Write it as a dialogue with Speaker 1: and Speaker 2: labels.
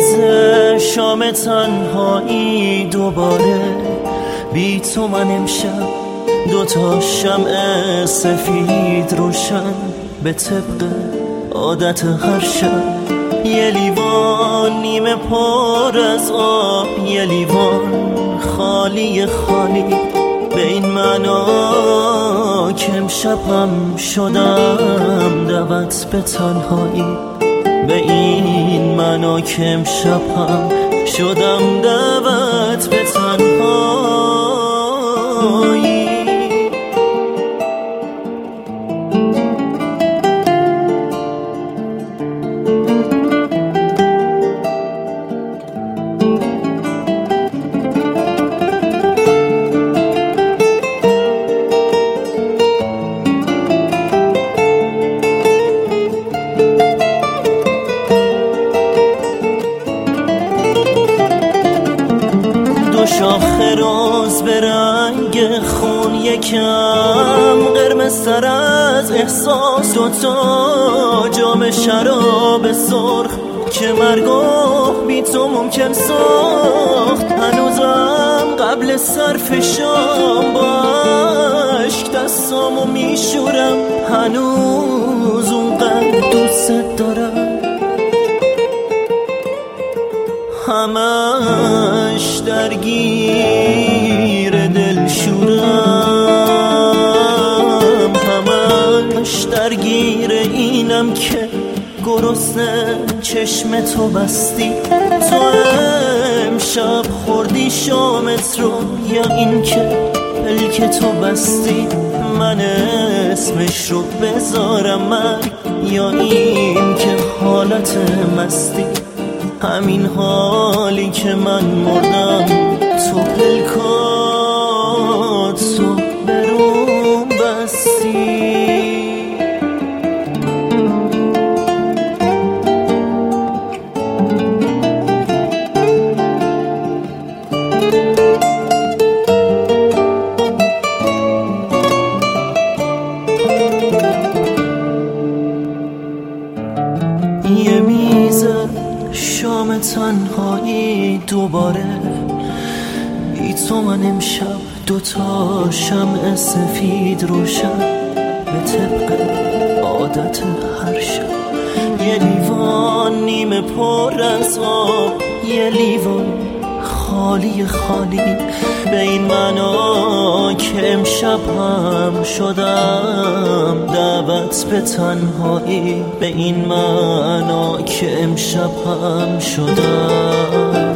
Speaker 1: شام تنهایی دوباره بی تو من امشب دوتا شمع سفید روشن به طبق عادت هر شب یه لیوان نیمه پر از آب یه لیوان خالی خالی به این معنا که امشبم شدم دعوت به تنهایی به این معنا که امشبم شدم دعوت به تنهایی شاخه روز به رنگ خون یکم قرمزتر از احساس دوتا جام شراب سرخ که مرگو بی تو ممکن ساخت هنوزم قبل صرف شام با عشق دستامو میشورم هنوز اونقدر دوست دارم همش درگیر دلشورم همش درگیر اینم که گرسنه چشم تو بستی تو امشب خوردی شامت رو یا این که پلک تو بستی من اسمش رو بذارم من یا این که حالت مستی همین حالی که من مردم تو پلکات تو برون بستی یه میز شام تنهایی دوباره بی تو من امشب دوتا شمع سفید روشن به طبق عادت هر شب یه لیوان نیمه پر از آب یه لیوان خالی خالی به این معنا که امشب هم شدم دعوت به تنهایی به این معنا که امشب هم شدم